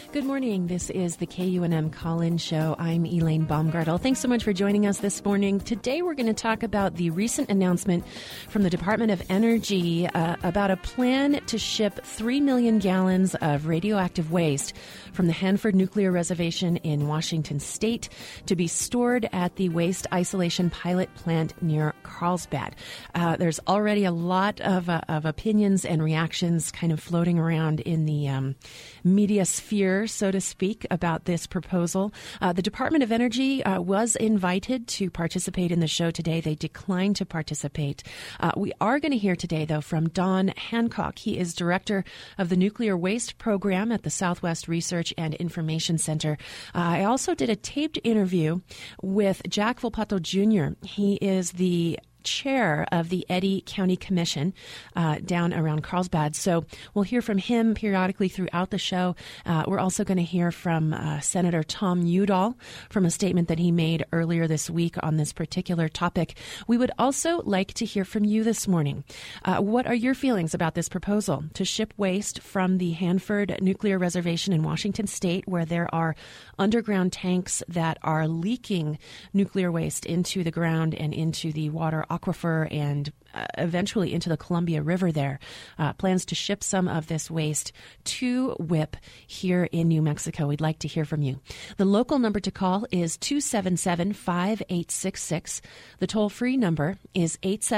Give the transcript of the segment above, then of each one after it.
Good morning. This is the KUNM Call-In Show. I'm Elaine Baumgartel. Thanks so much for joining us this morning. Today we're going to talk about the recent announcement from the Department of Energy about a plan to ship 3 million gallons of radioactive waste from the Hanford Nuclear Reservation in Washington State to be stored at the Waste Isolation Pilot Plant near Carlsbad. There's already a lot of opinions and reactions kind of floating around in the media sphere, so to speak, about this proposal. The Department of Energy was invited to participate in the show today. They declined to participate. We are going to hear today, though, from Don Hancock. He is director of the Nuclear Waste Program at the Southwest Research and Information Center. I also did a taped interview with Jack Volpato Jr. He is the chair of the Eddy County Commission down around Carlsbad. So we'll hear from him periodically throughout the show. We're also going to hear from Senator Tom Udall from a statement that he made earlier this week on this particular topic. We would also like to hear from you this morning. What are your feelings about this proposal to ship waste from the Hanford Nuclear Reservation in Washington State, where there are underground tanks that are leaking nuclear waste into the ground and into the water aquifer and eventually into the Columbia River there. Plans to ship some of this waste to WIPP here in New Mexico. We'd like to hear from you. The local number to call is 277-5866. The toll-free number is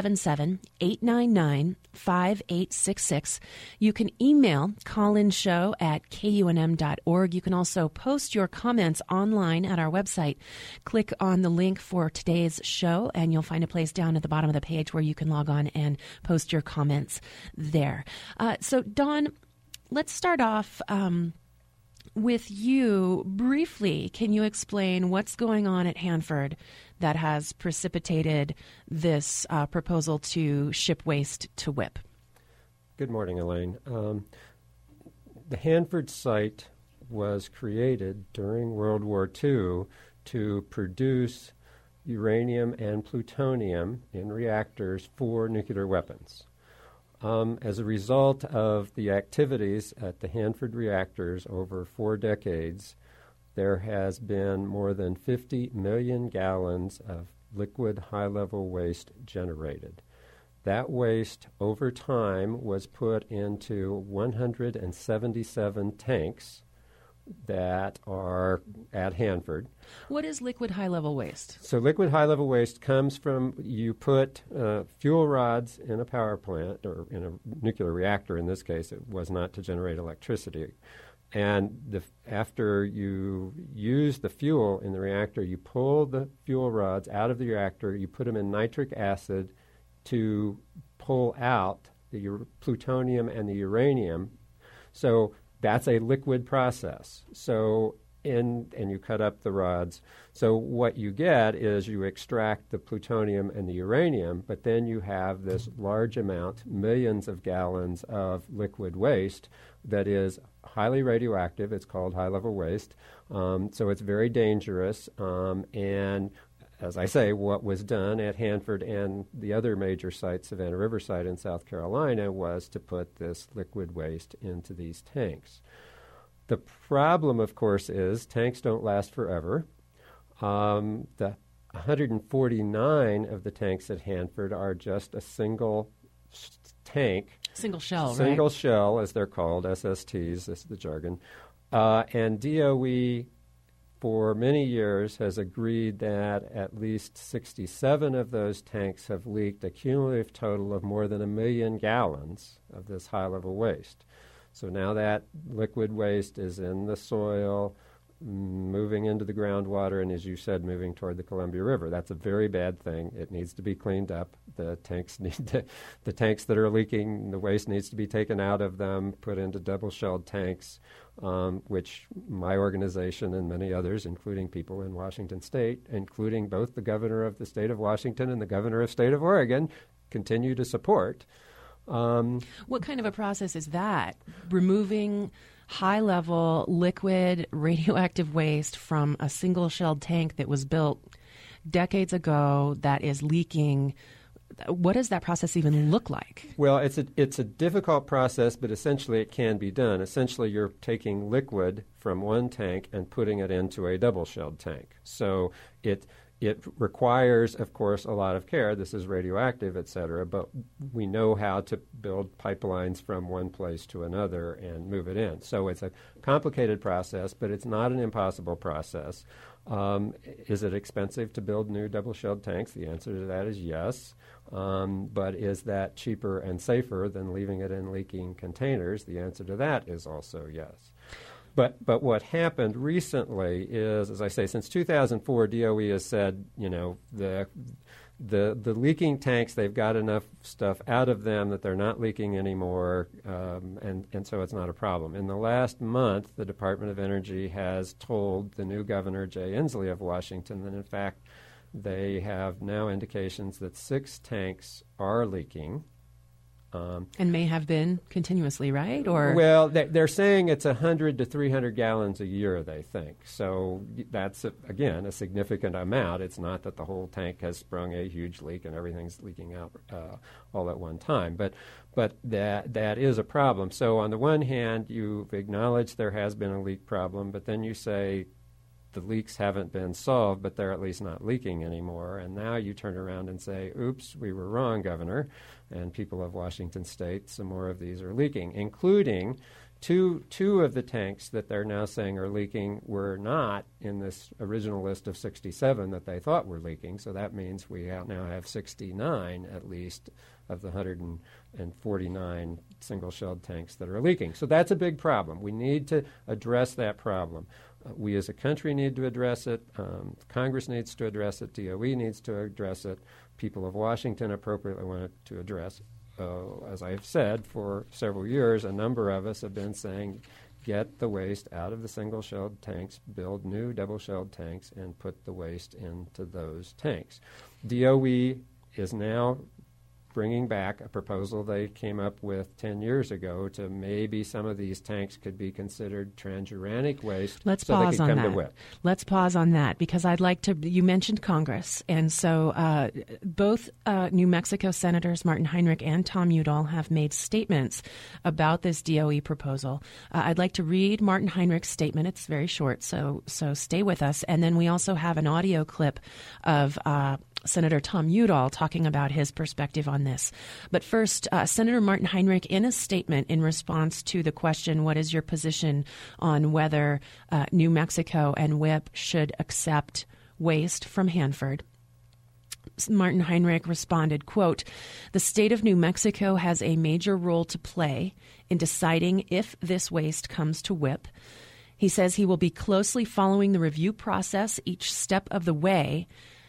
877-899-5866. You can email callinshow@kunm.org. You can also post your comments online at our website. Click on the link for today's show, and you'll find a place down at the bottom of the page where you can log on and post your comments there. So, Don, let's start off with you briefly. Can you explain what's going on at Hanford that has precipitated this proposal to ship waste to WIPP? Good morning, Elaine. The Hanford site was created during World War II to produce uranium and plutonium in reactors for nuclear weapons. As a result of the activities at the Hanford reactors over 4 decades, there has been more than 50 million gallons of liquid high-level waste generated. That waste, over time, was put into 177 tanks that are at Hanford. What is liquid high-level waste? So liquid high-level waste comes from, you put fuel rods in a power plant, or in a nuclear reactor in this case. It was not to generate electricity. And after you use the fuel in the reactor, you pull the fuel rods out of the reactor, you put them in nitric acid to pull out the plutonium and the uranium. So that's a liquid process. So and you cut up the rods. So what you get is you extract the plutonium and the uranium, but then you have this large amount, millions of gallons of liquid waste that is highly radioactive. It's called high-level waste. So it's very dangerous. And as I say, what was done at Hanford and the other major sites, Savannah Riverside in South Carolina, was to put this liquid waste into these tanks. The problem, of course, is tanks don't last forever. The 149 of the tanks at Hanford are just a single tank. Single shell, Single right? shell, as they're called, SSTs, this is the jargon. And DOE, for many years, has agreed that at least 67 of those tanks have leaked a cumulative total of more than 1 million gallons of this high-level waste. So now that liquid waste is in the soil, moving into the groundwater, and as you said, moving toward the Columbia River. That's a very bad thing. It needs to be cleaned up. The tanks the tanks that are leaking, the waste needs to be taken out of them, put into double-shelled tanks, which my organization and many others, including people in Washington State, including both the governor of the state of Washington and the governor of the state of Oregon, continue to support. What kind of a process is that? Removing high-level liquid radioactive waste from a single-shelled tank that was built decades ago that is leaking what does that process even look like? Well, it's a difficult process, but essentially it can be done. Essentially, you're taking liquid from one tank and putting it into a double-shelled tank. So it requires, of course, a lot of care. This is radioactive, et cetera, but we know how to build pipelines from one place to another and move it in. So it's a complicated process, but it's not an impossible process. Is it expensive to build new double-shelled tanks? The answer to that is yes. But is that cheaper and safer than leaving it in leaking containers? The answer to that is also yes. But what happened recently is, as I say, since 2004, DOE has said, the leaking tanks, they've got enough stuff out of them that they're not leaking anymore, and so it's not a problem. In the last month, the Department of Energy has told the new governor, Jay Inslee of Washington, that in fact they have now indications that 6 tanks are leaking. And may have been continuously, right? Or well, they're saying it's 100 to 300 gallons a year, they think. So that's, again, a significant amount. It's not that the whole tank has sprung a huge leak and everything's leaking out all at one time. But that is a problem. So on the one hand, you've acknowledged there has been a leak problem, but then you say the leaks haven't been solved, but they're at least not leaking anymore. And now you turn around and say, oops, we were wrong, Governor, and people of Washington State, some more of these are leaking, including two of the tanks that they're now saying are leaking were not in this original list of 67 that they thought were leaking. So that means we now have 69 at least of the 149 single-shelled tanks that are leaking. So that's a big problem. We need to address that problem. We as a country need to address it. Congress needs to address it. DOE needs to address it. People of Washington appropriately want to address. As I've said, for several years, a number of us have been saying, get the waste out of the single-shelled tanks, build new double-shelled tanks, and put the waste into those tanks. DOE is now bringing back a proposal they came up with 10 years ago to maybe some of these tanks could be considered transuranic waste. Let's so pause they could on come that. To WIPP. Let's pause on that because I'd like to. You mentioned Congress, and so both New Mexico Senators Martin Heinrich and Tom Udall have made statements about this DOE proposal. I'd like to read Martin Heinrich's statement. It's very short, so stay with us. And then we also have an audio clip of Senator Tom Udall talking about his perspective on this. But first, Senator Martin Heinrich, in a statement in response to the question, what is your position on whether New Mexico and WIPP should accept waste from Hanford? Martin Heinrich responded, quote, "The state of New Mexico has a major role to play in deciding if this waste comes to WIPP. He says he will be closely following the review process each step of the way,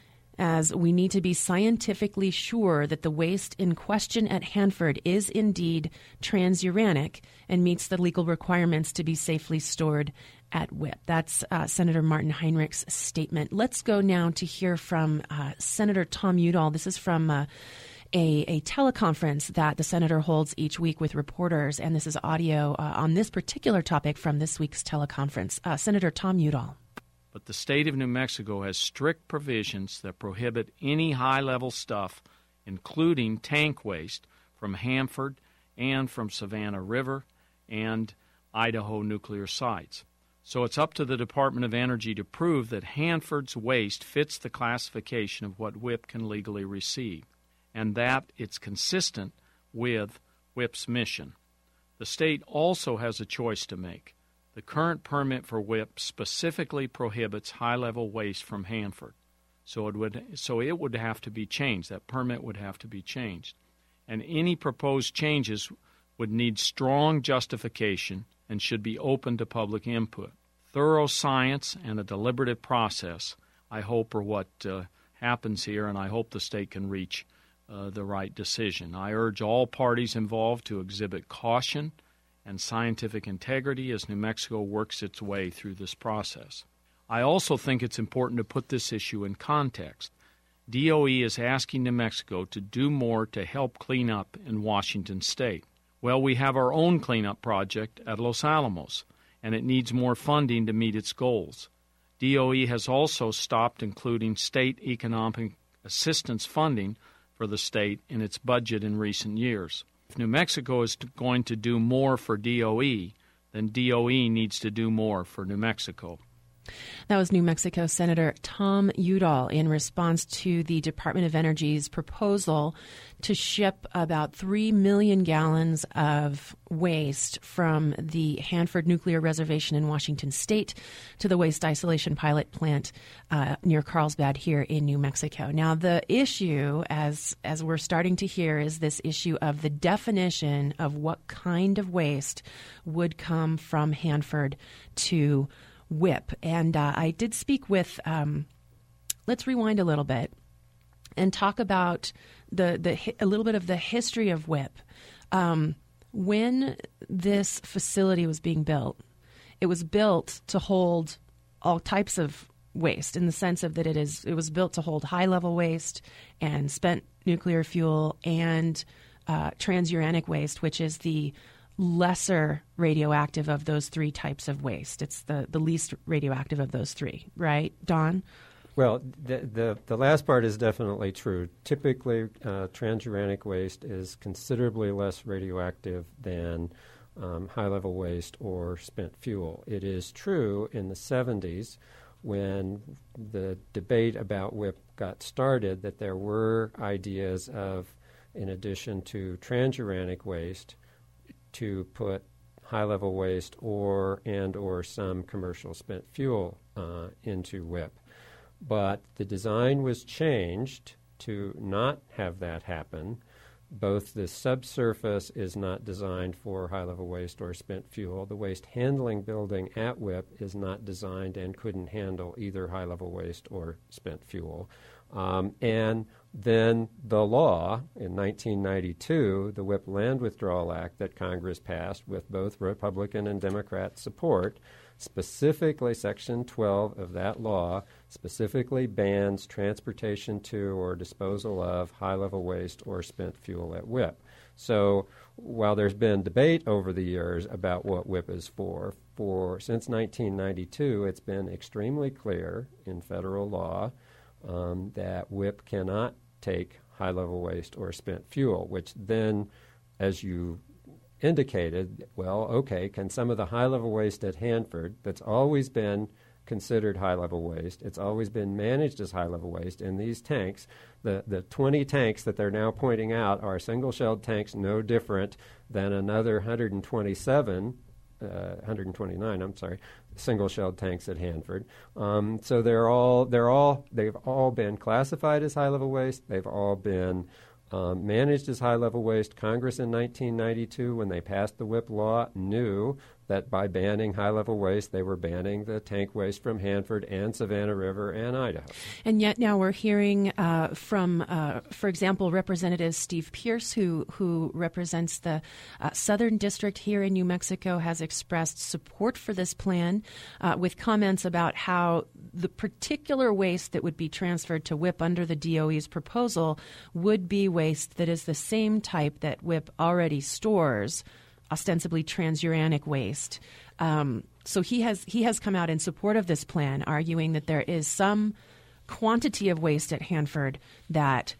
as we need to be scientifically sure that the waste in question at Hanford is indeed transuranic and meets the legal requirements to be safely stored at WIPP." That's Senator Martin Heinrich's statement. Let's go now to hear from Senator Tom Udall. This is from a teleconference that the senator holds each week with reporters, and this is audio on this particular topic from this week's teleconference. Senator Tom Udall. But the state of New Mexico has strict provisions that prohibit any high-level stuff, including tank waste, from Hanford and from Savannah River and Idaho nuclear sites. So it's up to the Department of Energy to prove that Hanford's waste fits the classification of what WIPP can legally receive, and that it's consistent with WIPP's mission. The state also has a choice to make. The current permit for WIPP specifically prohibits high-level waste from Hanford, so it would have to be changed. That permit would have to be changed, and any proposed changes would need strong justification and should be open to public input. Thorough science and a deliberative process, I hope, are what happens here, and I hope the state can reach the right decision. I urge all parties involved to exhibit caution and scientific integrity as New Mexico works its way through this process. I also think it's important to put this issue in context. DOE is asking New Mexico to do more to help clean up in Washington State. Well, we have our own cleanup project at Los Alamos, and it needs more funding to meet its goals. DOE has also stopped including state economic assistance funding for for the state in its budget in recent years. If New Mexico is going to do more for DOE, then DOE needs to do more for New Mexico. That was New Mexico Senator Tom Udall in response to the Department of Energy's proposal to ship about 3 million gallons of waste from the Hanford Nuclear Reservation in Washington State to the waste isolation pilot plant near Carlsbad here in New Mexico. Now, the issue, as we're starting to hear, is this issue of the definition of what kind of waste would come from Hanford to WIPP. And I did speak with, let's rewind a little bit and talk about a little bit of the history of WIPP. When this facility was being built, it was built to hold all types of waste in the sense of that it was built to hold high-level waste and spent nuclear fuel and transuranic waste, which is the lesser radioactive of those three types of waste. It's the least radioactive of those three, right, Don? Well, the last part is definitely true. Typically, transuranic waste is considerably less radioactive than high-level waste or spent fuel. It is true in the 70s when the debate about WIPP got started that there were ideas of, in addition to transuranic waste, to put high-level waste or some commercial spent fuel into WIPP. But the design was changed to not have that happen. Both the subsurface is not designed for high-level waste or spent fuel. The waste handling building at WIPP is not designed and couldn't handle either high-level waste or spent fuel. And then the law in 1992, the WIPP Land Withdrawal Act that Congress passed with both Republican and Democrat support, specifically Section 12 of that law specifically bans transportation to or disposal of high-level waste or spent fuel at WIPP. So while there's been debate over the years about what WIPP is for since 1992, it's been extremely clear in federal law that WIPP cannot take high-level waste or spent fuel, which then, as you indicated, well, okay, can some of the high-level waste at Hanford that's always been considered high-level waste, it's always been managed as high-level waste, in these tanks, the 20 tanks that they're now pointing out are single-shelled tanks no different than another 129, single-shelled tanks at Hanford. So they've all been classified as high-level waste. They've all been managed as high-level waste. Congress in 1992, when they passed the WIPP law, knew that by banning high-level waste, they were banning the tank waste from Hanford and Savannah River and Idaho. And yet now we're hearing from, for example, Representative Steve Pierce, who represents the Southern District here in New Mexico, has expressed support for this plan with comments about how the particular waste that would be transferred to WIPP under the DOE's proposal would be waste that is the same type that WIPP already stores, ostensibly transuranic waste. So he has come out in support of this plan, arguing that there is some quantity of waste at Hanford that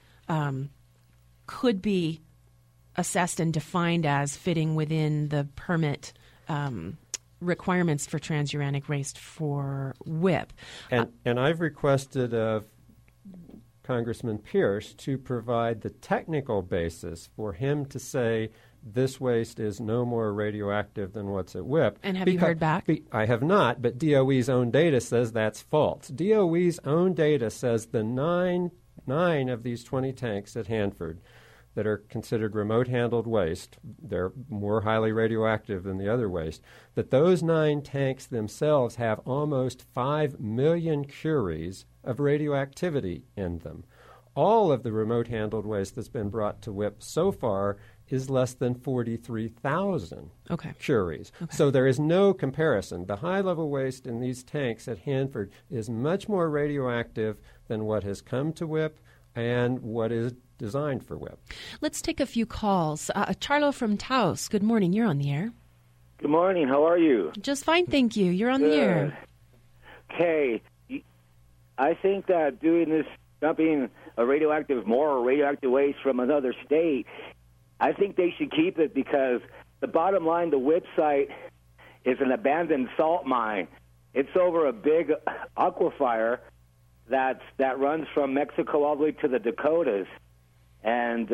could be assessed and defined as fitting within the permit requirements for transuranic waste for WIPP. And I've requested of Congressman Pierce to provide the technical basis for him to say this waste is no more radioactive than what's at WIPP. And have you heard back? I have not, but DOE's own data says that's false. DOE's own data says the nine of these 20 tanks at Hanford that are considered remote-handled waste, they're more highly radioactive than the other waste, that those 9 tanks themselves have almost 5 million curies of radioactivity in them. All of the remote-handled waste that's been brought to WIPP so far is less than 43,000 curies. Okay. So there is no comparison. The high-level waste in these tanks at Hanford is much more radioactive than what has come to WIPP and what is designed for WIPP. Let's take a few calls. Charlo from Taos, good morning. You're on the air. Good morning. How are you? Just fine, thank you. You're on the air. Okay. I think that doing this, dumping a radioactive waste from another state, I think they should keep it because the bottom line, the WIPP site is an abandoned salt mine. It's over a big aquifer that runs from Mexico all the way to the Dakotas. And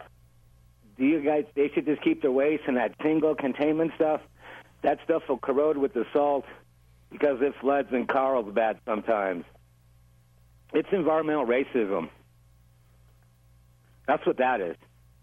they should just keep their waste in that single containment stuff. That stuff will corrode with the salt because it floods in Carlsbad sometimes. It's environmental racism. That's what that is.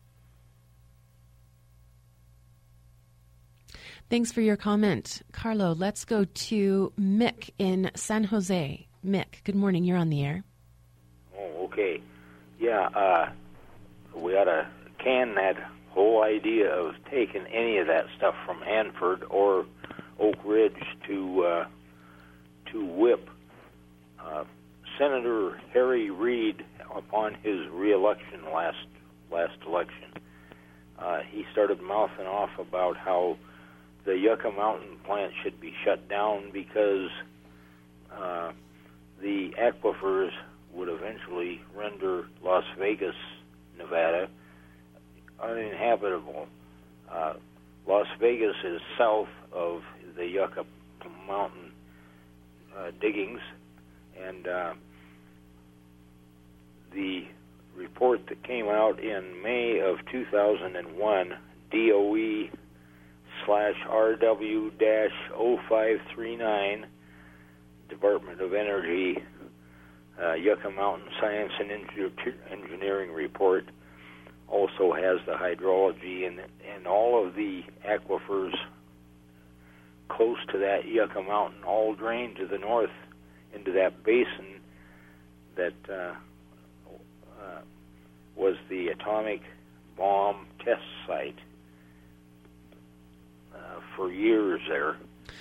Thanks for your comment. Carlo, let's go to Mick in San Jose. Mick, good morning. You're on the air. Oh, okay. Yeah, we ought to can that whole idea of taking any of that stuff from Hanford or Oak Ridge to WIPP. Senator Harry Reid, upon his re-election last election, he started mouthing off about how the Yucca Mountain plant should be shut down because the aquifers would eventually render Las Vegas, Nevada, uninhabitable. Las Vegas is south of the Yucca Mountain diggings, and the report that came out in May of 2001, DOE/RW-0539, Department of Energy, Yucca Mountain Science and Engineering Report, also has the hydrology and all of the aquifers close to that Yucca Mountain all drain to the north into that basin that was the atomic bomb test site for years there.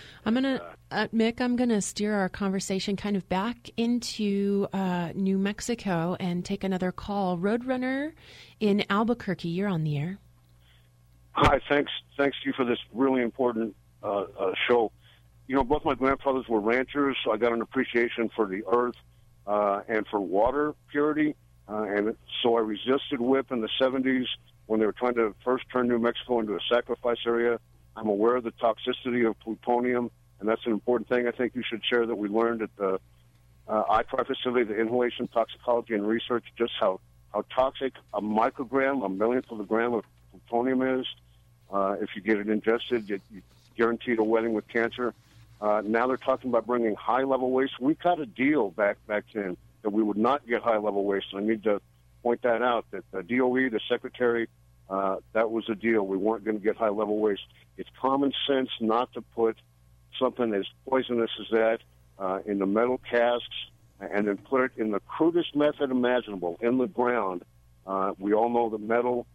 Mick, I'm going to steer our conversation kind of back into New Mexico and take another call. Roadrunner in Albuquerque, you're on the air. Hi, thanks to you for this really important show. You know, both my grandfathers were ranchers, so I got an appreciation for the earth and for water purity, and so I resisted WIPP in the 70s when they were trying to first turn New Mexico into a sacrifice area. I'm aware of the toxicity of plutonium, and that's an important thing I think you should share that we learned at the ITAR facility, the Inhalation Toxicology and Research, just how toxic a microgram, a millionth of a gram of plutonium is. If you get it ingested, you're guaranteed a wedding with cancer. Now they're talking about bringing high-level waste. We got a deal back then that we would not get high-level waste, and I need to point that out, that the DOE, the Secretary, that was a deal. We weren't going to get high-level waste. It's common sense not to put something as poisonous as that in the metal casks and then put it in the crudest method imaginable, in the ground. We all know that metal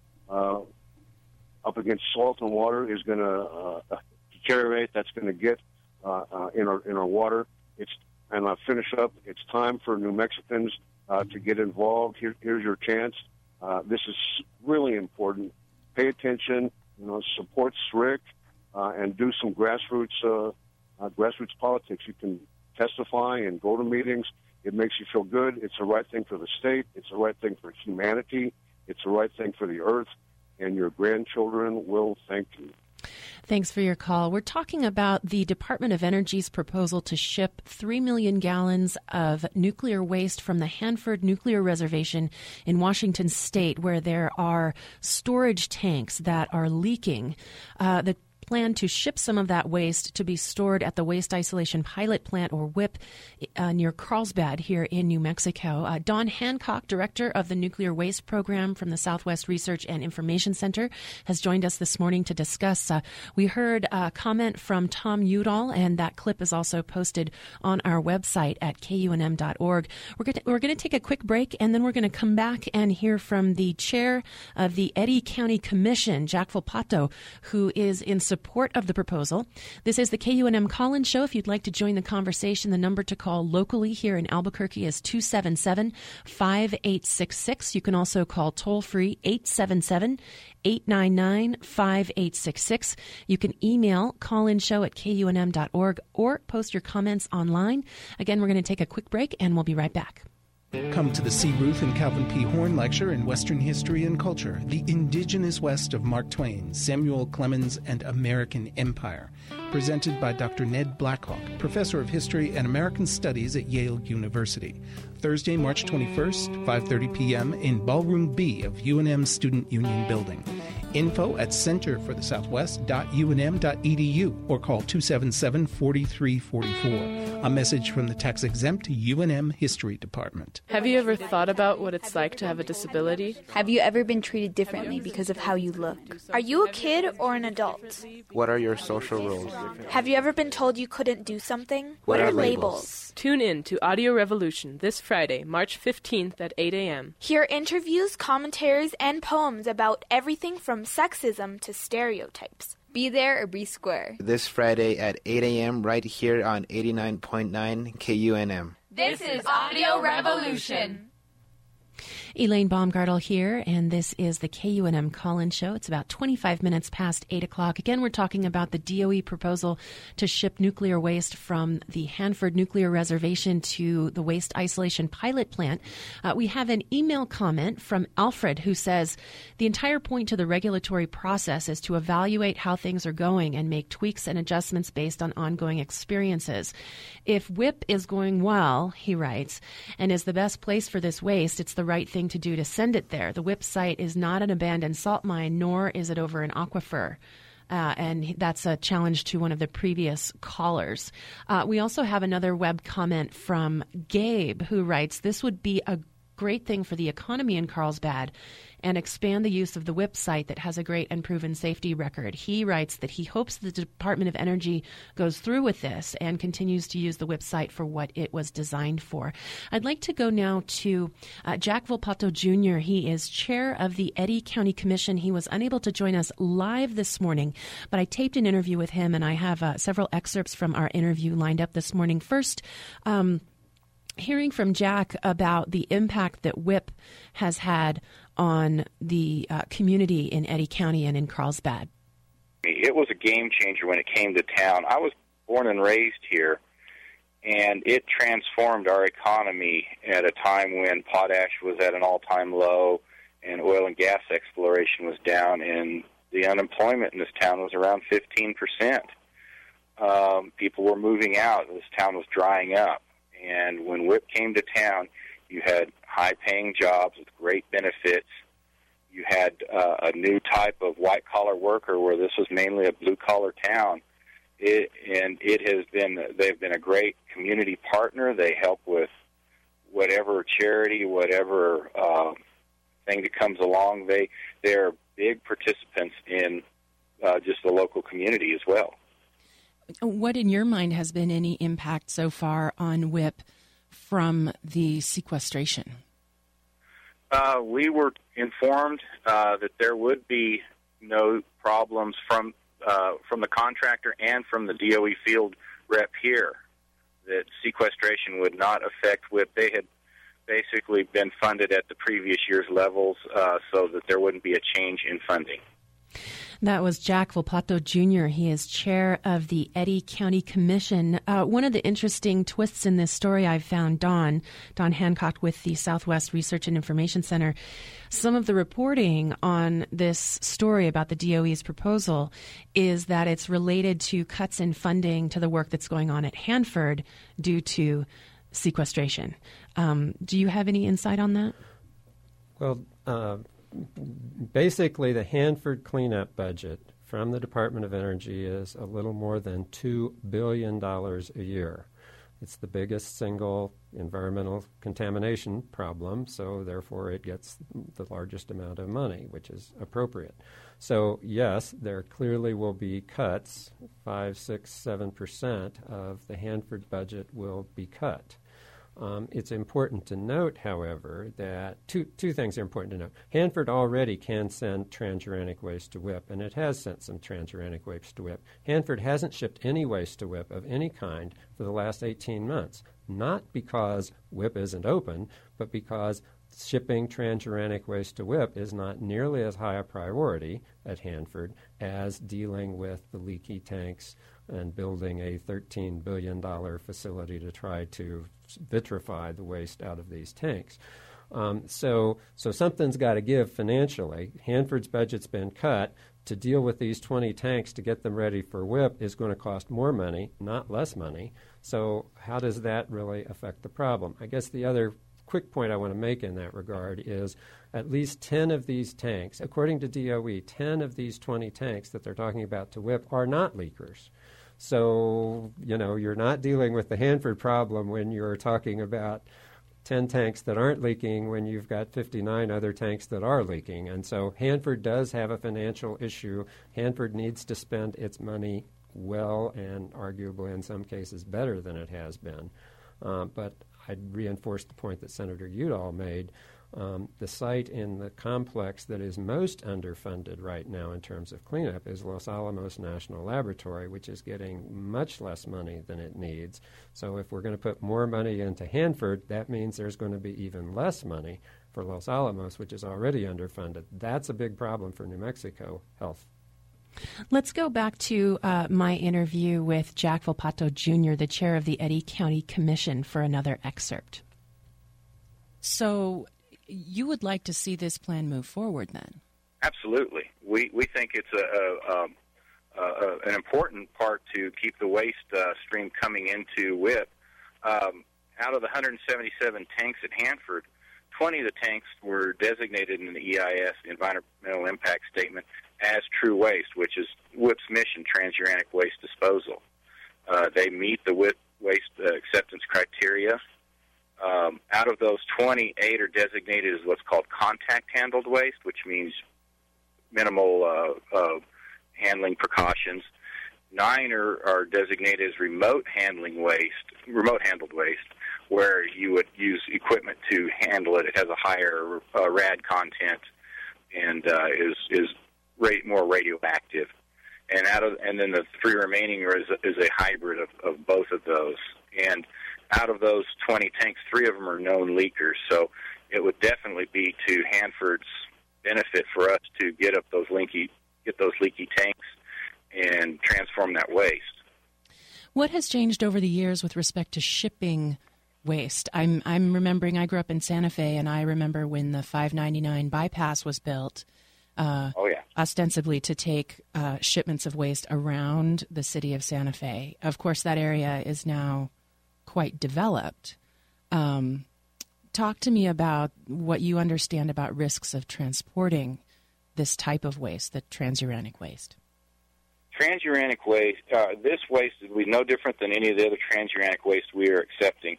up against salt and water is going to deteriorate. That's going to get in our water. And I'll finish up. It's time for New Mexicans to get involved. Here's your chance. This is really important. Pay attention. Support SRIC and do some grassroots politics. You can testify and go to meetings. It makes you feel good. It's the right thing for the state. It's the right thing for humanity. It's the right thing for the earth. And your grandchildren will thank you. Thanks for your call. We're talking about the Department of Energy's proposal to ship 3 million gallons of nuclear waste from the Hanford Nuclear Reservation in Washington State, where there are storage tanks that are leaking. The plan to ship some of that waste to be stored at the Waste Isolation Pilot Plant, or WIPP, near Carlsbad here in New Mexico. Don Hancock, director of the Nuclear Waste Program from the Southwest Research and Information Center, has joined us this morning to discuss. We heard a comment from Tom Udall, and that clip is also posted on our website at kunm.org. We're going to take a quick break, and then we're going to come back and hear from the chair of the Eddy County Commission, Jack Volpato, who is in support of the proposal. This is the KUNM Call-In Show. If you'd like to join the conversation, the number to call locally here in Albuquerque is 277-5866. You can also call toll-free 877-899-5866. You can email callinshow@kunm.org or post your comments online. Again, we're going to take a quick break, and we'll be right back. Come to the C. Ruth and Calvin P. Horn Lecture in Western History and Culture, the Indigenous West of Mark Twain, Samuel Clemens, and American Empire, presented by Dr. Ned Blackhawk, Professor of History and American Studies at Yale University. Thursday, March 21st, 5:30 p.m. in Ballroom B of UNM Student Union Building. Info at centerforthesouthwest.unm.edu or call 277-4344. A message from the tax-exempt UNM History Department. Have you ever thought about what it's like to have a disability? Have you ever been treated differently because of how you look? Are you a kid or an adult? What are your social roles? Have you ever been told you couldn't do something? What are labels? Tune in to Audio Revolution this Friday, March 15th at 8 a.m. Hear interviews, commentaries, and poems about everything from sexism to stereotypes. Be there or be square. This Friday at 8 a.m. right here on 89.9 KUNM. This is Audio Revolution. Elaine Baumgartel here, and this is the KUNM Call-In Show. It's about 25 minutes past 8 o'clock. Again, we're talking about the DOE proposal to ship nuclear waste from the Hanford Nuclear Reservation to the Waste Isolation Pilot Plant. We have an email comment from Alfred who says, the entire point to the regulatory process is to evaluate how things are going and make tweaks and adjustments based on ongoing experiences. If WIP is going well, he writes, and is the best place for this waste, it's the right thing to do to send it there. The WIP site is not an abandoned salt mine, nor is it over an aquifer. And that's a challenge to one of the previous callers. We also have another web comment from Gabe who writes, this would be a great thing for the economy in Carlsbad and expand the use of the WIP site that has a great and proven safety record. He writes that he hopes the Department of Energy goes through with this and continues to use the WIP site for what it was designed for. I'd like to go now to Jack Volpato Jr. He is chair of the Eddy County Commission. He was unable to join us live this morning, but I taped an interview with him, and I have several excerpts from our interview lined up this morning. First, hearing from Jack about the impact that WIP has had on the community in Eddy County and in Carlsbad. It was a game changer when it came to town. I was born and raised here, and it transformed our economy at a time when potash was at an all-time low and oil and gas exploration was down, and the unemployment in this town was around 15%. People were moving out. This town was drying up. And when WIP came to town, you had high-paying jobs with great benefits. You had a new type of white-collar worker where this was mainly a blue-collar town. They've been a great community partner. They help with whatever charity, whatever thing that comes along. They're big participants in just the local community as well. What, in your mind, has been any impact so far on WIP from the sequestration? We were informed that there would be no problems from the contractor and from the DOE field rep here, that sequestration would not affect WIP. They had basically been funded at the previous year's levels so that there wouldn't be a change in funding. That was Jack Volpato Jr. He is chair of the Eddy County Commission. One of the interesting twists in this story I've found, Don Hancock with the Southwest Research and Information Center, some of the reporting on this story about the DOE's proposal is that it's related to cuts in funding to the work that's going on at Hanford due to sequestration. Do you have any insight on that? Well, basically, the Hanford cleanup budget from the Department of Energy is a little more than $2 billion a year. It's the biggest single environmental contamination problem, so therefore it gets the largest amount of money, which is appropriate. So, yes, there clearly will be cuts. 5, 6, 7% of the Hanford budget will be cut. It's important to note, however, that two things are important to note. Hanford already can send transuranic waste to WIP, and it has sent some transuranic waste to WIP. Hanford hasn't shipped any waste to WIP of any kind for the last 18 months, not because WIP isn't open, but because shipping transuranic waste to WIP is not nearly as high a priority at Hanford as dealing with the leaky tanks and building a $13 billion facility to try to vitrify the waste out of these tanks. So something's got to give financially. Hanford's budget's been cut. To deal with these 20 tanks to get them ready for WIPP is going to cost more money, not less money. So how does that really affect the problem? I guess the other quick point I want to make in that regard is at least 10 of these tanks, according to DOE, 10 of these 20 tanks that they're talking about to WIPP are not leakers. So, you're not dealing with the Hanford problem when you're talking about 10 tanks that aren't leaking when you've got 59 other tanks that are leaking. And so Hanford does have a financial issue. Hanford needs to spend its money well and arguably in some cases better than it has been. But I'd reinforce the point that Senator Udall made. The site in the complex that is most underfunded right now in terms of cleanup is Los Alamos National Laboratory, which is getting much less money than it needs. So if we're going to put more money into Hanford, that means there's going to be even less money for Los Alamos, which is already underfunded. That's a big problem for New Mexico health. Let's go back to my interview with Jack Volpato Jr., the chair of the Eddy County Commission, for another excerpt. So you would like to see this plan move forward then? Absolutely. We think it's an important part to keep the waste stream coming into WIPP. Out of the 177 tanks at Hanford, 20 of the tanks were designated in the EIS, the Environmental Impact Statement, as true waste, which is WIPP's mission, transuranic waste disposal. They meet the WIPP waste acceptance criteria. Out of those 20, 8 are designated as what's called contact-handled waste, which means minimal handling precautions. 9 are designated as remote-handled waste, where you would use equipment to handle it. It has a higher rad content and is more radioactive. And then the 3 remaining is a hybrid of both of those. And out of those 20 tanks, 3 of them are known leakers. So it would definitely be to Hanford's benefit for us to get those leaky tanks and transform that waste. What has changed over the years with respect to shipping waste? I'm remembering I grew up in Santa Fe, and I remember when the 599 bypass was built, ostensibly to take shipments of waste around the city of Santa Fe. Of course, that area is now quite developed. Talk to me about what you understand about risks of transporting this type of waste, the transuranic waste. Transuranic waste, this waste is no different than any of the other transuranic waste we are accepting.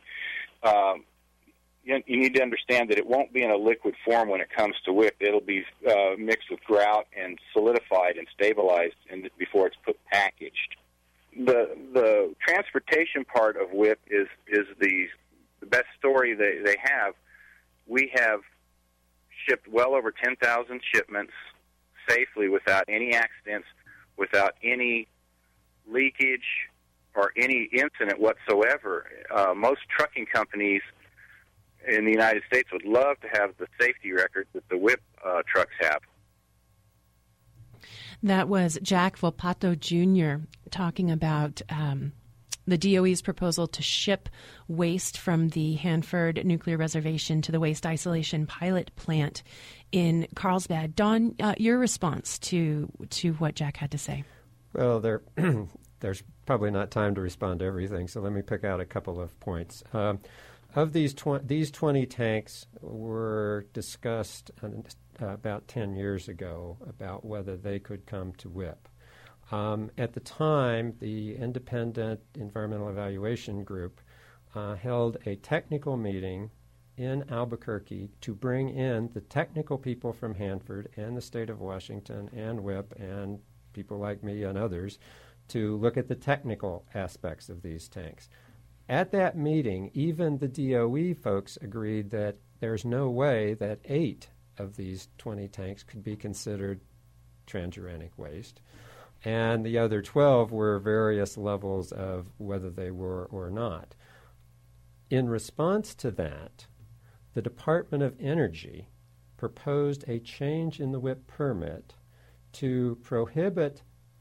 You need to understand that it won't be in a liquid form when it comes to WIPP. It'll be mixed with grout and solidified and stabilized before it's packaged. The transportation part of WIPP is the best story they have. We have shipped well over 10,000 shipments safely without any accidents, without any leakage or any incident whatsoever. Most trucking companies in the United States would love to have the safety record that the WIPP trucks have. That was Jack Volpato Jr. talking about the DOE's proposal to ship waste from the Hanford Nuclear Reservation to the Waste Isolation Pilot Plant in Carlsbad. Don, your response to what Jack had to say? Well, there's probably not time to respond to everything, so let me pick out a couple of points. Of these 20 tanks were discussed about 10 years ago about whether they could come to WIPP. At the time, the Independent Environmental Evaluation Group held a technical meeting in Albuquerque to bring in the technical people from Hanford and the state of Washington and WIPP and people like me and others to look at the technical aspects of these tanks. At that meeting, even the DOE folks agreed that there's no way that 8 of these 20 tanks could be considered transuranic waste. And the other 12 were various levels of whether they were or not. In response to that, the Department of Energy proposed a change in the WIPP permit to prohibit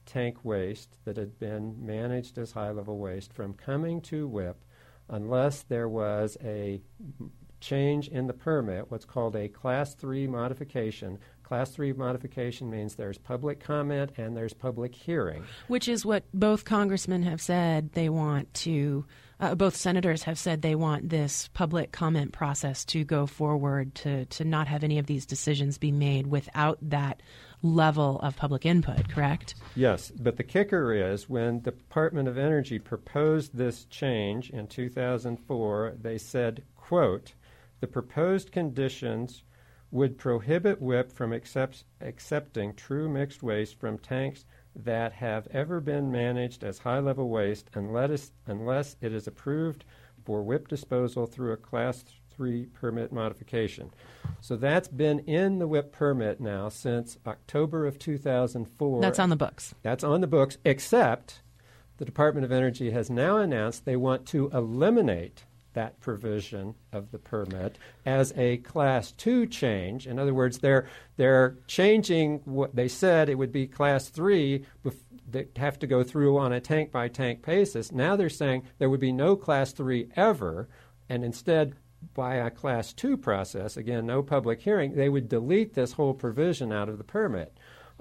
tank waste that had been managed as high-level waste from coming to WIPP unless there was a change in the permit, what's called a Class 3 modification. Class 3 modification means there's public comment and there's public hearing. Which is what both congressmen have said they want to, both senators have said they want this public comment process to go forward, to not have any of these decisions be made without that level of public input, correct? Yes, but the kicker is when the Department of Energy proposed this change in 2004, they said, quote, the proposed conditions would prohibit WIPP from accepting true mixed waste from tanks that have ever been managed as high-level waste unless it is approved for WIPP disposal through a Class 3 permit modification. So that's been in the WIPP permit now since October of 2004. That's on the books. That's on the books, except the Department of Energy has now announced they want to eliminate that provision of the permit as a Class 2 change. In other words, they're changing what they said it would be Class 3 that have to go through on a tank-by-tank basis. Now they're saying there would be no Class 3 ever, and instead, by a Class 2 process, again, no public hearing, they would delete this whole provision out of the permit.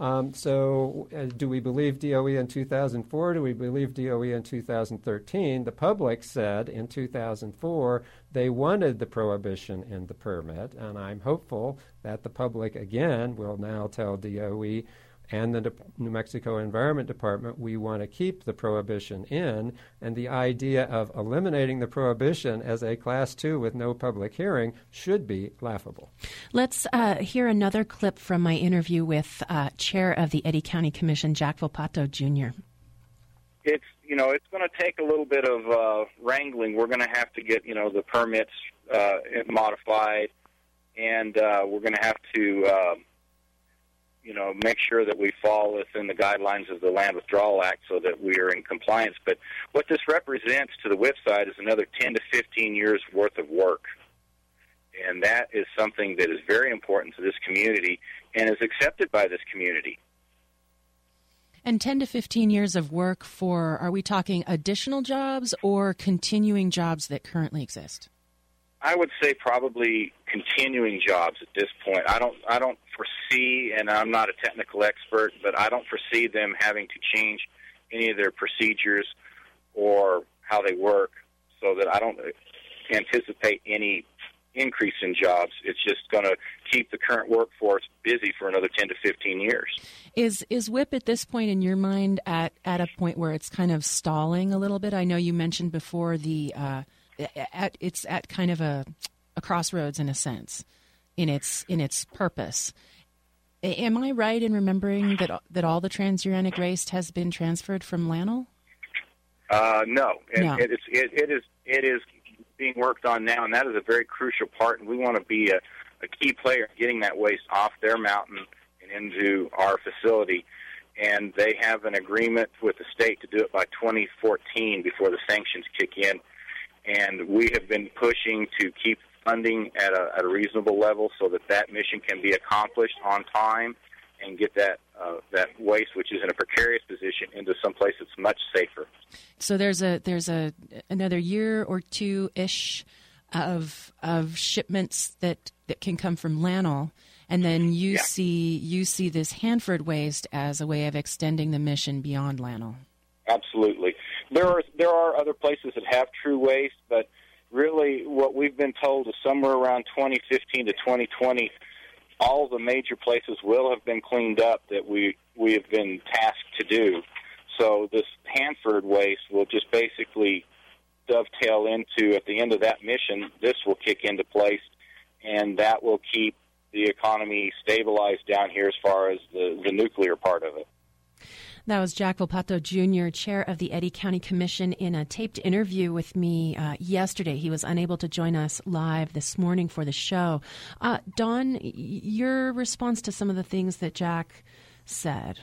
So do we believe DOE in 2004? Do we believe DOE in 2013? The public said in 2004 they wanted the prohibition in the permit, and I'm hopeful that the public, again, will now tell DOE and the New Mexico Environment Department we want to keep the prohibition in, and the idea of eliminating the prohibition as a Class 2 with no public hearing should be laughable. Let's hear another clip from my interview with Chair of the Eddy County Commission, Jack Volpato Jr. It's going to take a little bit of wrangling. We're going to have to get the permits modified, and we're going to have to make sure that we fall within the guidelines of the Land Withdrawal Act so that we are in compliance. But what this represents to the WIPP side is another 10 to 15 years worth of work. And that is something that is very important to this community and is accepted by this community. And 10 to 15 years of work for, are we talking additional jobs or continuing jobs that currently exist? I would say probably continuing jobs at this point. I don't foresee, and I'm not a technical expert, but I don't foresee them having to change any of their procedures or how they work, so that I don't anticipate any increase in jobs. It's just going to keep the current workforce busy for another 10 to 15 years. Is WIPP at this point in your mind at a point where it's kind of stalling a little bit? I know you mentioned before it's at kind of a crossroads in a sense in its purpose. Am I right in remembering that all the transuranic waste has been transferred from LANL? No. No. It is being worked on now, and that is a very crucial part, and we want to be a key player in getting that waste off their mountain and into our facility. And they have an agreement with the state to do it by 2014 before the sanctions kick in. And we have been pushing to keep funding at a reasonable level so that mission can be accomplished on time and get that waste, which is in a precarious position, into some place that's much safer. So there's another year or two-ish of shipments that can come from LANL, and then you see this Hanford waste as a way of extending the mission beyond LANL. Absolutely. There are other places that have true waste, but really what we've been told is somewhere around 2015 to 2020, all the major places will have been cleaned up that we have been tasked to do. So this Hanford waste will just basically dovetail into, at the end of that mission, this will kick into place, and that will keep the economy stabilized down here as far as the nuclear part of it. That was Jack Volpato Jr., chair of the Eddy County Commission, in a taped interview with me yesterday. He was unable to join us live this morning for the show. Don, your response to some of the things that Jack said.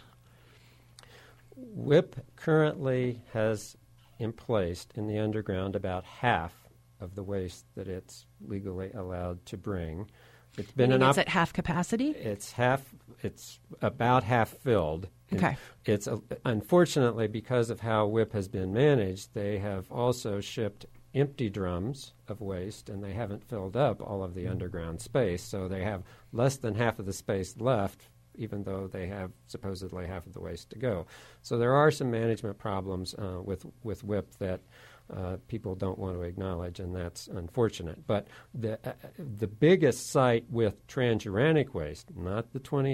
WIPP currently has in place in the underground about half of the waste that it's legally allowed to bring. It's been it's at half capacity? It's about half filled. Okay. It's unfortunately, because of how WIPP has been managed, they have also shipped empty drums of waste, and they haven't filled up all of the underground space, so they have less than half of the space left, even though they have supposedly half of the waste to go. So there are some management problems with WIPP that people don't want to acknowledge, and that's unfortunate. But the biggest site with transuranic waste, not the 20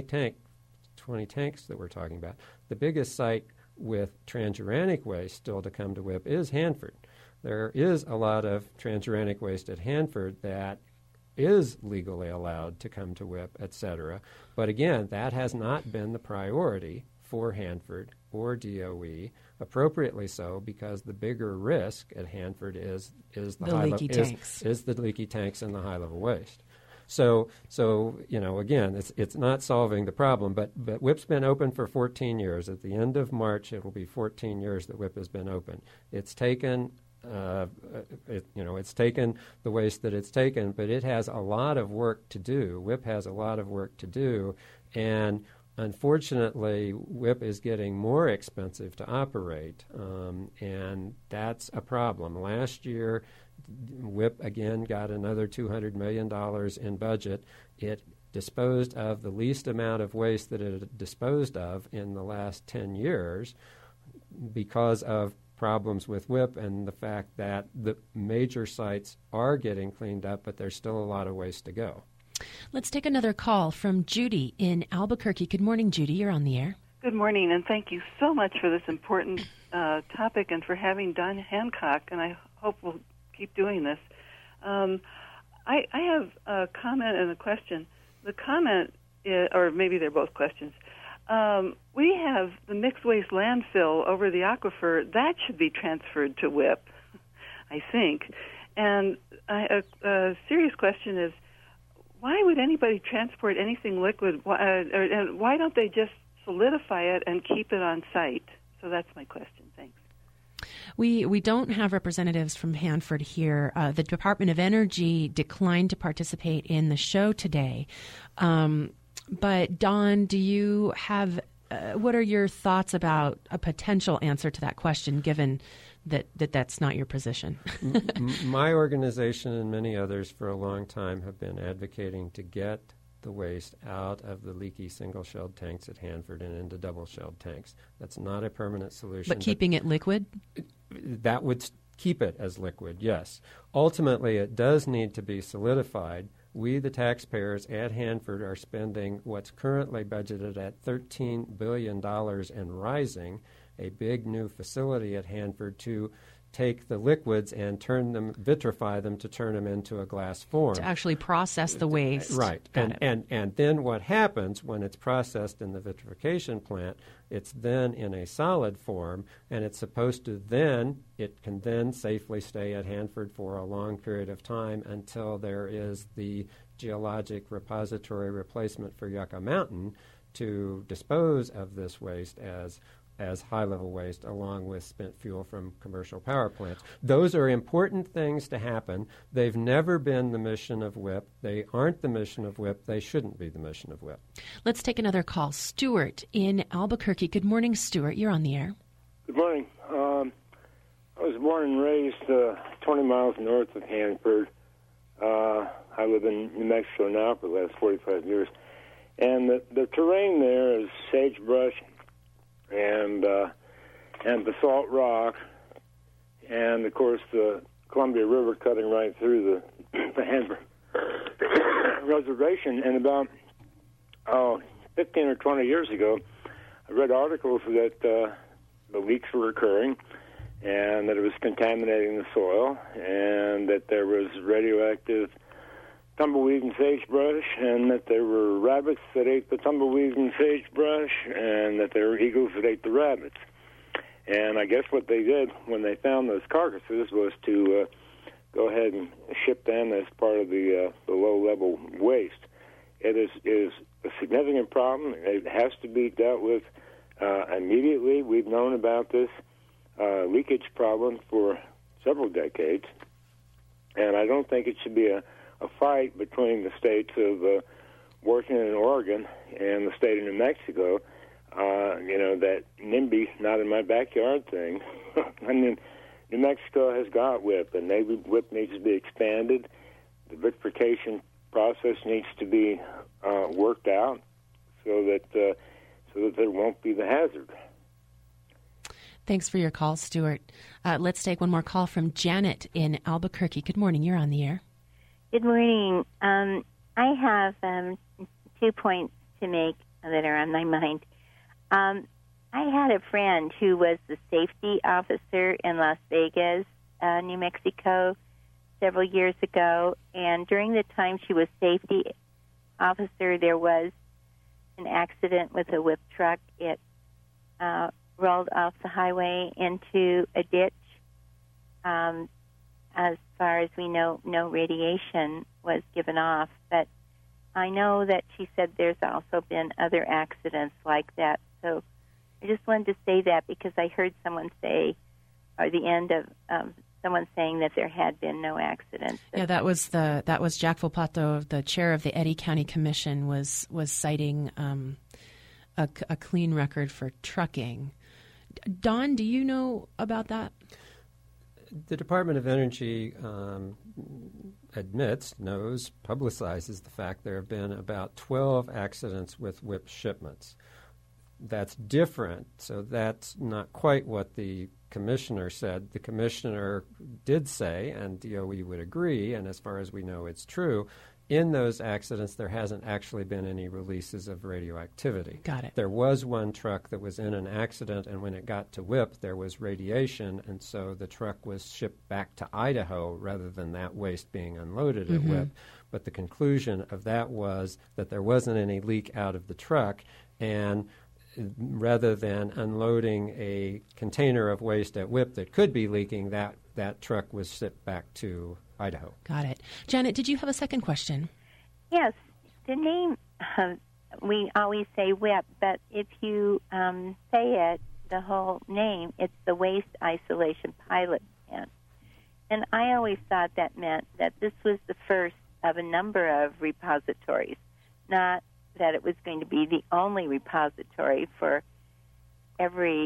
tanks that we're talking about, the biggest site with transuranic waste still to come to WIPP is Hanford. There is a lot of transuranic waste at Hanford that is legally allowed to come to WIPP, et cetera. But again, that has not been the priority for Hanford or DOE, appropriately so, because the bigger risk at Hanford is the leaky tanks. Is the leaky tanks and the high-level waste. So again, it's not solving the problem, but WIPP's been open for 14 years. At the end of March, it will be 14 years that WIPP has been open. It's taken it's taken the waste that it's taken, but it has a lot of work to do. WIPP has a lot of work to do, and unfortunately, WIPP is getting more expensive to operate, and that's a problem. Last year, WIPP again got another $200 million in budget. It disposed of the least amount of waste that it had disposed of in the last 10 years because of problems with WIPP and the fact that the major sites are getting cleaned up, but there's still a lot of waste to go. Let's take another call from Judy in Albuquerque. Good morning, Judy. You're on the air. Good morning, and thank you so much for this important topic and for having Don Hancock, and I hope we'll keep doing this. I have a comment and a question. The comment, or maybe they're both questions. We have the mixed waste landfill over the aquifer. That should be transferred to WIPP, I think. And a serious question is, why would anybody transport anything liquid? And why don't they just solidify it and keep it on site? So that's my question. Thanks. We don't have representatives from Hanford here. The Department of Energy declined to participate in the show today. But Don, do you have what are your thoughts about a potential answer to that question, given that's not your position? My organization and many others for a long time have been advocating to get the waste out of the leaky single-shelled tanks at Hanford and into double-shelled tanks. That's not a permanent solution. But keeping it liquid? That would keep it as liquid, yes. Ultimately, it does need to be solidified. We, the taxpayers at Hanford, are spending what's currently budgeted at $13 billion and rising, a big new facility at Hanford to take the liquids and vitrify them to turn them into a glass form. To actually process the waste. Right. And then what happens when it's processed in the vitrification plant, it's then in a solid form, and it's supposed to it can then safely stay at Hanford for a long period of time until there is the geologic repository replacement for Yucca Mountain to dispose of this waste as high-level waste along with spent fuel from commercial power plants. Those are important things to happen. They've never been the mission of WIPP. They aren't the mission of WIPP. They shouldn't be the mission of WIPP. Let's take another call. Stuart in Albuquerque. Good morning, Stuart. You're on the air. Good morning. I was born and raised 20 miles north of Hanford. I live in New Mexico now for the last 45 years. And the terrain there is sagebrush and basalt rock, and of course the Columbia River cutting right through the Hanford reservation. And about 15 or 20 years ago, I read articles that the leaks were occurring, and that it was contaminating the soil, and that there was radioactive tumbleweed and sagebrush, and that there were rabbits that ate the tumbleweed and sagebrush, and that there were eagles that ate the rabbits. And I guess what they did when they found those carcasses was to go ahead and ship them as part of the low-level waste. It is a significant problem. It has to be dealt with immediately. We've known about this leakage problem for several decades, and I don't think it should be a fight between the states of Washington and Oregon and the state of New Mexico that NIMBY, not in my backyard thing. I mean, New Mexico has got WIP, and maybe WIP needs to be expanded. The vitrification process needs to be worked out so that there won't be the hazard. Thanks for your call, Stuart. Let's take one more call from Janet in Albuquerque. Good morning. You're on the air. Good morning. I have 2 points to make that are on my mind. I had a friend who was the safety officer in Las Vegas, New Mexico, several years ago, and during the time she was safety officer, there was an accident with a WIP truck. It rolled off the highway into a ditch. As far as we know, no radiation was given off, but I know that she said there's also been other accidents like that. So I just wanted to say that because I heard someone say, or the end of someone saying that there had been no accidents. Yeah, that was Jack Volpato, the chair of the Eddy County Commission, was citing a clean record for trucking. Don, do you know about that? The Department of Energy publicizes the fact there have been about 12 accidents with WIP shipments. That's different, so that's not quite what the commissioner said. The commissioner did say, and DOE would agree, and as far as we know it's true, in those accidents there hasn't actually been any releases of radioactivity. Got it. There was one truck that was in an accident, and when it got to WIP there was radiation, and so the truck was shipped back to Idaho rather than that waste being unloaded at WIP. But the conclusion of that was that there wasn't any leak out of the truck, and rather than unloading a container of waste at WIP that could be leaking, that truck was shipped back to Idaho. Got it. Janet, did you have a second question? Yes. The name, we always say WIP, but if you say it, the whole name, it's the Waste Isolation Pilot Plant. And I always thought that meant that this was the first of a number of repositories, not that it was going to be the only repository for every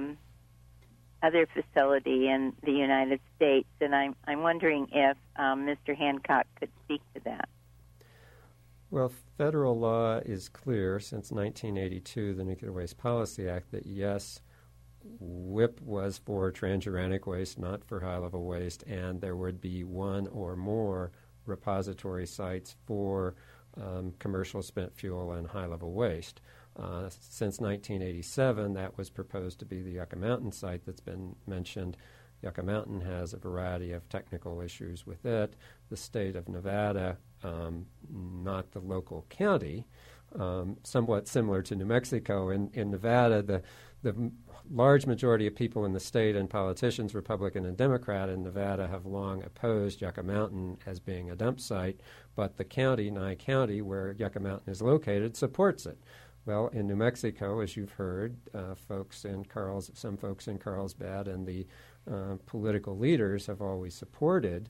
other facility in the United States. And I'm wondering if Mr. Hancock could speak to that. Well, federal law is clear since 1982, the Nuclear Waste Policy Act, that yes, WIP was for transuranic waste, not for high-level waste, and there would be one or more repository sites for commercial spent fuel and high-level waste. Since 1987, that was proposed to be the Yucca Mountain site that's been mentioned. Yucca Mountain has a variety of technical issues with it. The state of Nevada, not the local county, somewhat similar to New Mexico. In Nevada, the large majority of people in the state and politicians, Republican and Democrat in Nevada, have long opposed Yucca Mountain as being a dump site, but the county, Nye County, where Yucca Mountain is located, supports it. Well, in New Mexico, as you've heard, some folks in Carlsbad and the political leaders have always supported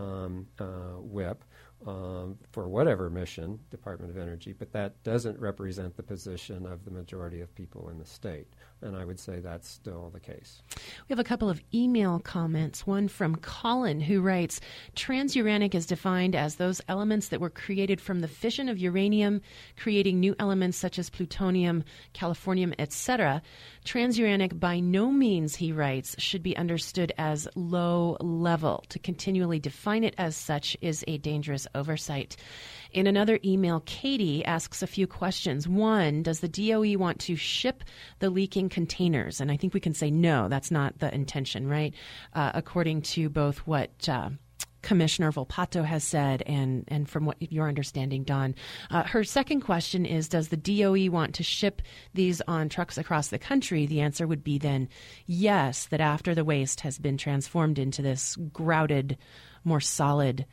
WIP for whatever mission, Department of Energy, but that doesn't represent the position of the majority of people in the state. And I would say that's still the case. We have a couple of email comments. One from Colin, who writes, transuranic is defined as those elements that were created from the fission of uranium, creating new elements such as plutonium, californium, etc. Transuranic by no means, he writes, should be understood as low level. To continually define it as such is a dangerous oversight. In another email, Katie asks a few questions. One, does the DOE want to ship the leaking containers? And I think we can say no, that's not the intention, right? According to both what Commissioner Volpato has said and from what your understanding, Don. Her second question is, does the DOE want to ship these on trucks across the country? The answer would be then yes, that after the waste has been transformed into this grouted, more solid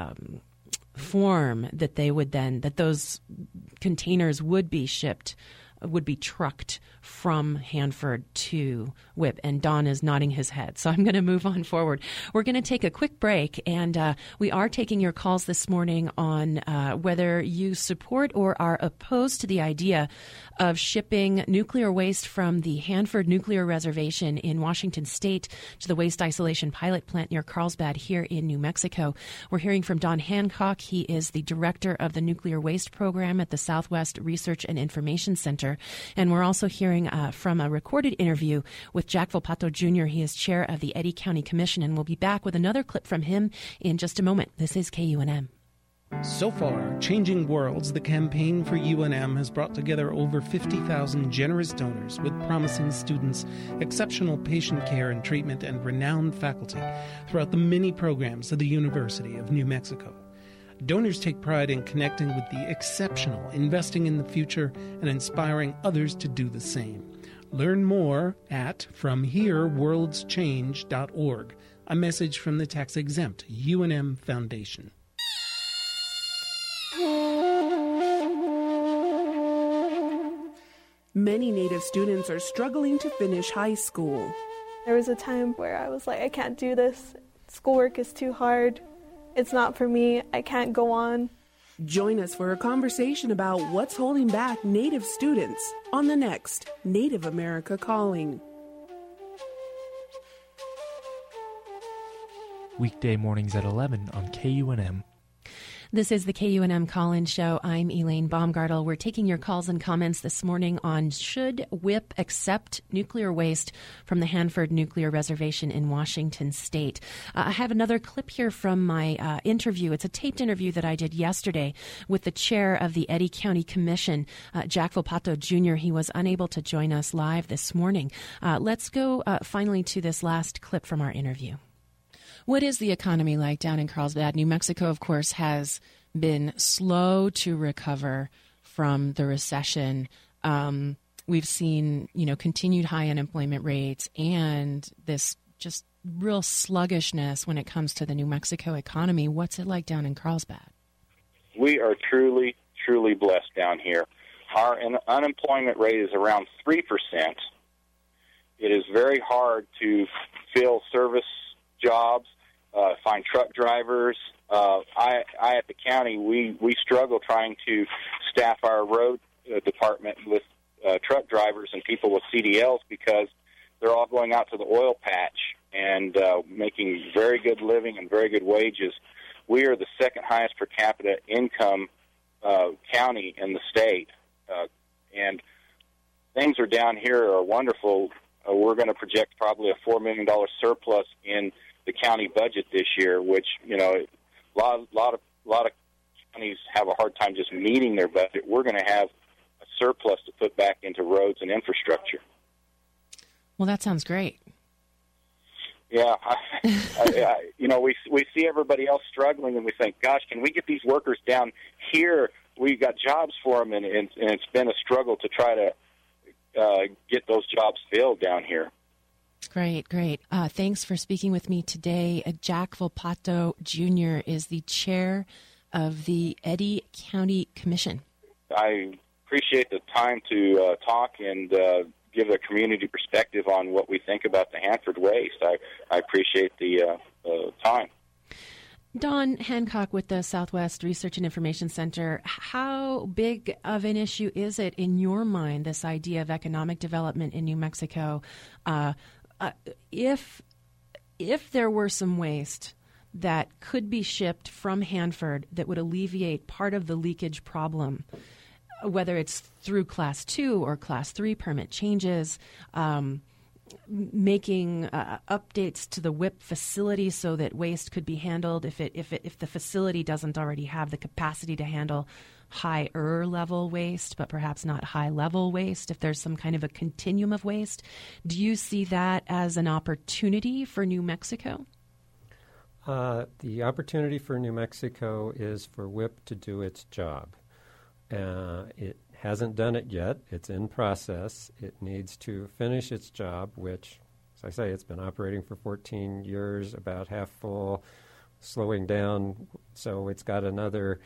form, that they would then, that those containers would be shipped would be trucked from Hanford to WIPP. And Don is nodding his head. So I'm going to move on forward. We're going to take a quick break, and we are taking your calls this morning on whether you support or are opposed to the idea of shipping nuclear waste from the Hanford Nuclear Reservation in Washington State to the waste isolation pilot plant near Carlsbad here in New Mexico. We're hearing from Don Hancock. He is the director of the Nuclear Waste Program at the Southwest Research and Information Center. And we're also hearing from a recorded interview with Jack Volpato Jr. He is chair of the Eddy County Commission, and we'll be back with another clip from him in just a moment. This is KUNM. So far, Changing Worlds, the campaign for UNM, has brought together over 50,000 generous donors with promising students, exceptional patient care and treatment, and renowned faculty throughout the many programs of the University of New Mexico. Donors take pride in connecting with the exceptional, investing in the future, and inspiring others to do the same. Learn more at FromHereWorldsChange.org, a message from the tax-exempt UNM Foundation. Many Native students are struggling to finish high school. There was a time where I was like, I can't do this. Schoolwork is too hard. It's not for me. I can't go on. Join us for a conversation about what's holding back Native students on the next Native America Calling. Weekday mornings at 11 on KUNM. This is the KUNM Call-In Show. I'm Elaine Baumgartel. We're taking your calls and comments this morning on should WIPP accept nuclear waste from the Hanford Nuclear Reservation in Washington State. I have another clip here from my interview. It's a taped interview that I did yesterday with the chair of the Eddy County Commission, Jack Volpato Jr. He was unable to join us live this morning. Let's go finally to this last clip from our interview. What is the economy like down in Carlsbad? New Mexico, of course, has been slow to recover from the recession. We've seen, continued high unemployment rates and this just real sluggishness when it comes to the New Mexico economy. What's it like down in Carlsbad? We are truly, truly blessed down here. Our unemployment rate is around 3%. It is very hard to fill service jobs, find truck drivers. I at the county, we struggle trying to staff our road department with truck drivers and people with CDLs because they're all going out to the oil patch and making very good living and very good wages. We are the second highest per capita income county in the state, and things are down here are wonderful. We're going to project probably a $4 million surplus in the county budget this year, which a lot of counties have a hard time just meeting their budget. We're going to have a surplus to put back into roads and infrastructure. Well, that sounds great. Yeah, we see everybody else struggling, and we think, gosh, can we get these workers down here? We've got jobs for them, and it's been a struggle to try to get those jobs filled down here. Great. Thanks for speaking with me today. Jack Volpato Jr. is the chair of the Eddy County Commission. I appreciate the time to talk and give a community perspective on what we think about the Hanford waste. I appreciate the time. Don Hancock with the Southwest Research and Information Center, how big of an issue is it in your mind, this idea of economic development in New Mexico? If there were some waste that could be shipped from Hanford that would alleviate part of the leakage problem, whether it's through Class 2 or Class 3 permit changes, making updates to the WIPP facility so that waste could be handled if the facility doesn't already have the capacity to handle higher level waste, but perhaps not high level waste, if there's some kind of a continuum of waste. Do you see that as an opportunity for New Mexico? The opportunity for New Mexico is for WIPP to do its job. It hasn't done it yet. It's in process. It needs to finish its job, which, as I say, it's been operating for 14 years, about half full, slowing down. So it's got another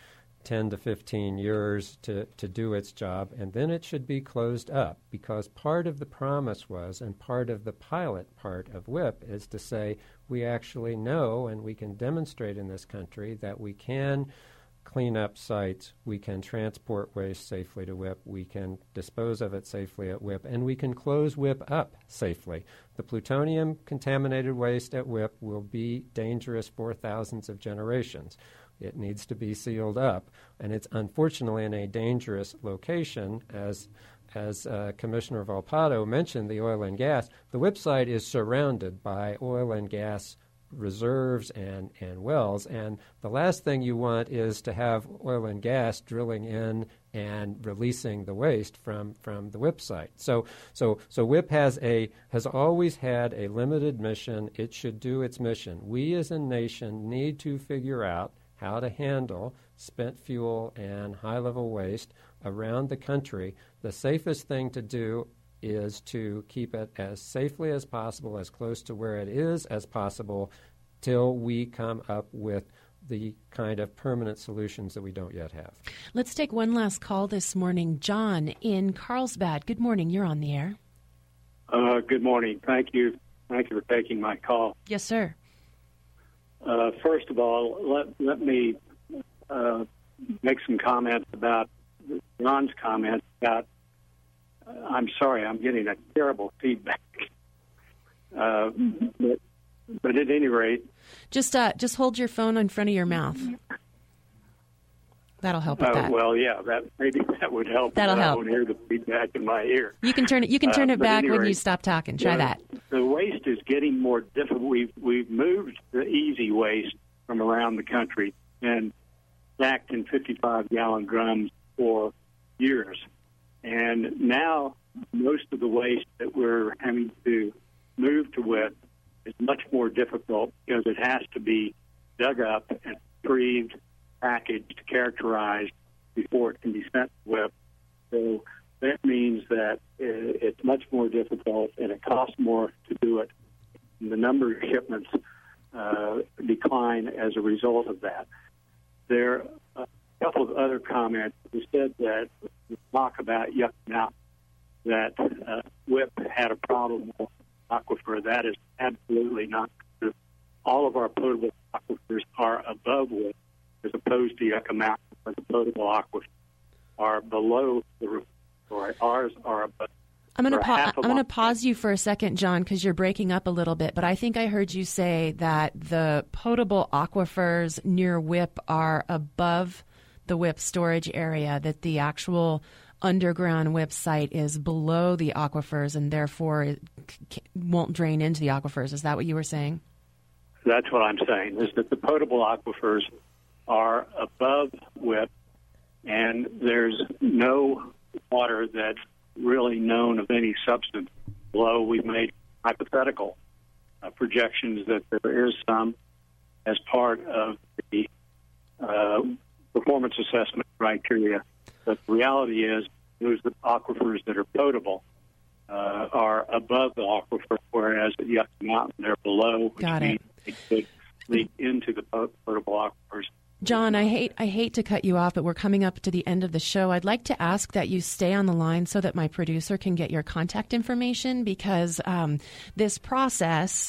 10 to 15 years to do its job, and then it should be closed up, because part of the promise was, and part of the pilot part of WIPP is to say we actually know and we can demonstrate in this country that we can clean up sites, we can transport waste safely to WIPP, we can dispose of it safely at WIPP, and we can close WIPP up safely. The plutonium-contaminated waste at WIPP will be dangerous for thousands of generations. It needs to be sealed up, and it's unfortunately in a dangerous location. As Commissioner Volpato mentioned, the oil and gas, the WIPP site is surrounded by oil and gas reserves and wells, and the last thing you want is to have oil and gas drilling in and releasing the waste from the WIPP site. So WIPP has always had a limited mission. It should do its mission. We as a nation need to figure out how to handle spent fuel and high-level waste around the country. The safest thing to do is to keep it as safely as possible, as close to where it is as possible, till we come up with the kind of permanent solutions that we don't yet have. Let's take one last call this morning. John in Carlsbad. Good morning. You're on the air. Good morning. Thank you. Thank you for taking my call. Yes, sir. First of all, let me make some comments about Ron's comments about, I'm sorry, I'm getting a terrible feedback. But at any rate... Just hold your phone in front of your mouth. That'll help with that. Well, yeah, maybe that would help. That'll help. I won't hear the feedback in my ear. You can turn it back when you stop talking. Try that. The waste is getting more difficult. We've moved the easy waste from around the country and stacked in 55-gallon drums for years. And now most of the waste that we're having to move to WIPP is much more difficult because it has to be dug up and retrieved, packaged, characterized before it can be sent to WIPP. So that means that it's much more difficult and it costs more to do it. And the number of shipments decline as a result of that. There are a couple of other comments. We said that we talk about Yucca Mountain, that WIPP had a problem with aquifer. That is absolutely not true. All of our potable aquifers are above WIPP, as opposed to Yucca Mountain, where the potable aquifers are below the roof. Ours are above. I'm going to pause you for a second, John, because you're breaking up a little bit. But I think I heard you say that the potable aquifers near WIPP are above the WIPP storage area, that the actual underground WIPP site is below the aquifers and therefore it won't drain into the aquifers. Is that what you were saying? That's what I'm saying, is that the potable aquifers are above WIPP, and there's no water that's really known of any substance below. We've made hypothetical projections that there is some as part of the performance assessment criteria. But the reality is those aquifers that are potable are above the aquifer, whereas at Yucca Mountain they're below, which means it could leak into the potable aquifers. John, I hate to cut you off, but we're coming up to the end of the show. I'd like to ask that you stay on the line so that my producer can get your contact information, because this process,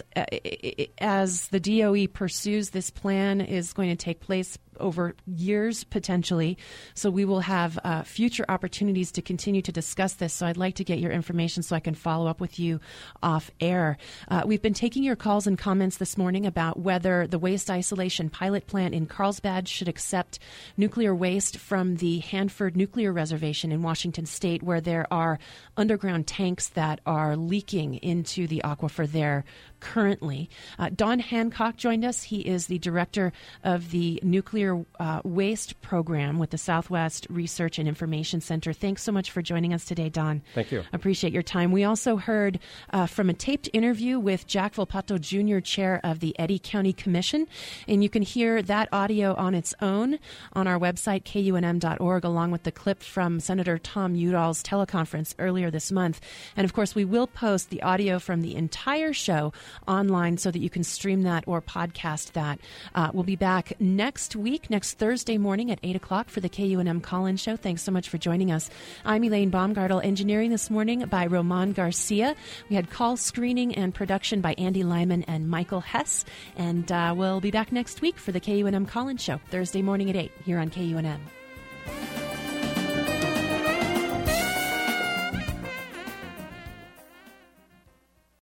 as the DOE pursues this plan, is going to take place over years potentially. So we will have future opportunities to continue to discuss this. So I'd like to get your information so I can follow up with you off air. We've been taking your calls and comments this morning about whether the waste isolation pilot plant in Carlsbad should accept nuclear waste from the Hanford Nuclear Reservation in Washington State, where there are underground tanks that are leaking into the aquifer there currently. Don Hancock joined us. He is the director of the Nuclear Waste Program with the Southwest Research and Information Center. Thanks so much for joining us today, Don. Thank you. Appreciate your time. We also heard from a taped interview with Jack Volpato Jr., chair of the Eddy County Commission, and you can hear that audio on its own on our website, kunm.org, along with the clip from Senator Tom Udall's teleconference earlier this month. And, of course, we will post the audio from the entire show online so that you can stream that or podcast that. We'll be back next week week, next Thursday morning at 8 o'clock for the KUNM Call-In Show. Thanks so much for joining us. I'm Elaine Baumgartel. Engineering this morning by Roman Garcia. We had call screening and production by Andy Lyman and Michael Hess. And we'll be back next week for the KUNM Call-In Show, Thursday morning at 8 here on KUNM.